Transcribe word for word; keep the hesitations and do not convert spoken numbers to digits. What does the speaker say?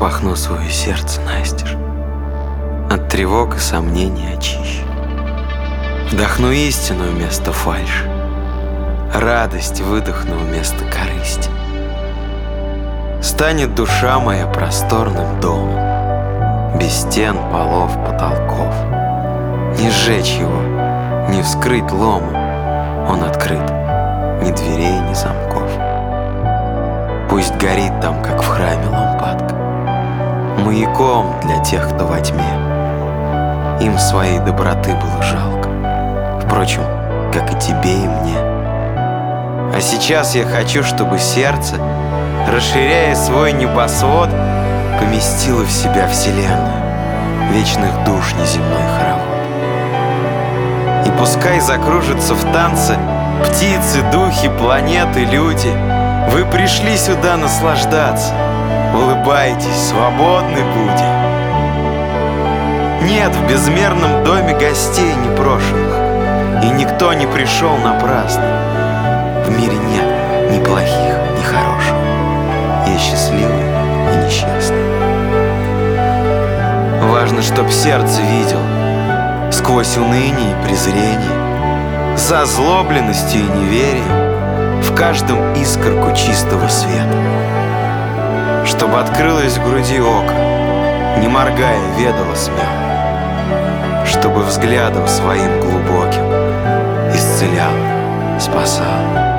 распахну свое сердце настежь, от тревог и сомнений очищу. Вдохну истину вместо фальши, радость выдохну вместо корысти. Станет душа моя просторным домом, без стен, полов, потолков. Не сжечь его, не вскрыть ломом, он открыт, ни дверей, ни замков. Пусть горит там, как в храме, лампадка, маяком для тех, кто во тьме. Им своей доброты было жалко, впрочем, как и тебе и мне. А сейчас я хочу, чтобы сердце, расширяя свой небосвод, поместило в себя вселенную, вечных душ неземной хоровод. И пускай закружатся в танце птицы, духи, планеты, люди. Вы пришли сюда наслаждаться, улыбайтесь, свободны будем. Нет в безмерном доме гостей непрошенных, и никто не пришел напрасно. В мире нет ни плохих, ни хороших, есть счастливые и несчастные. Важно, чтоб сердце видел сквозь уныние и презрение, за озлобленностью и неверием в каждом искорку чистого света. Чтобы открылось в груди око, не моргая, ведало смех, чтобы взглядом своим глубоким исцелял, спасал.